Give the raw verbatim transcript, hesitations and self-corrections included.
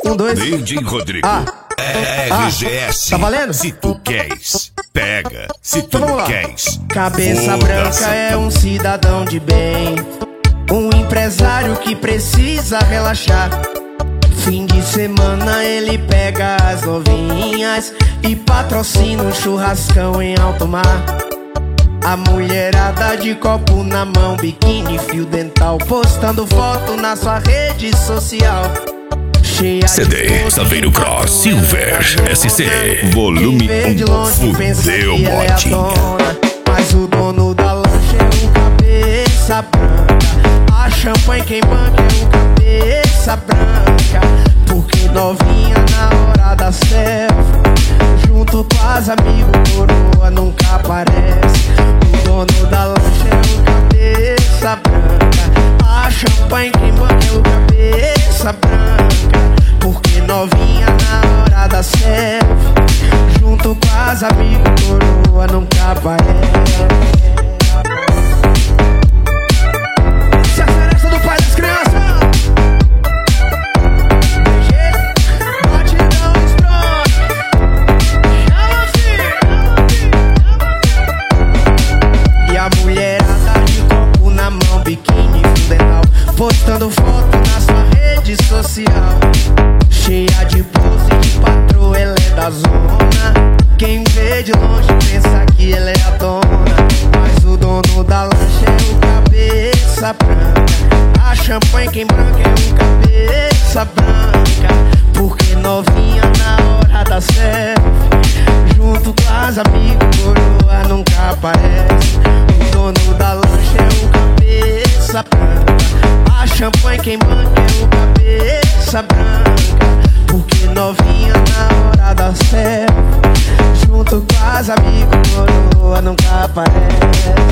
Um, dois. D J Rodrigo. Ah. É R G S. Tá valendo? Se tu queres, pega. Se tu Então não queres, Cabeça foda-se. branca é um cidadão de bem, um empresário que precisa relaxar. Fim de semana ele pega as novinhas e patrocina um churrascão em alto mar. A mulherada de copo na mão, biquíni, fio dental, postando foto na sua rede social. Cheia C D Saveiro Cross Silver S C Volume um. Fudeu, modinha. Mas o dono da lancha é um cabeça branca. A champanhe quem banca é um cabeça branca. Porque novinha na hora da selfie, junto com as amigos, coroa nunca aparece. O dono da lancha é um cabeça branca. A champanhe quem banca é um cabeça branca. Porque novinha na hora da selfie, junto com as amigos, coroa nunca aparece. Se a festa do pai das crianças, batidão explode. Chama, filho. E a mulherada de copo na mão, biquíni, fio dental, postando foto na sua rede social. Cheia de pose de patroa, ela é da zona. Quem vê de longe pensa que ela é a dona. Mas o dono da lancha é o cabeça branca. A champanhe quem branca é um cabeça branca. Porque novinha na hora da selfie, junto com as amigas, coroa nunca aparece. O dono da lancha é o cabeça branca. A champanhe quem banca é o cabeça branca. Porque novinha na hora da selfie, junto com as amigos, coroa nunca aparece.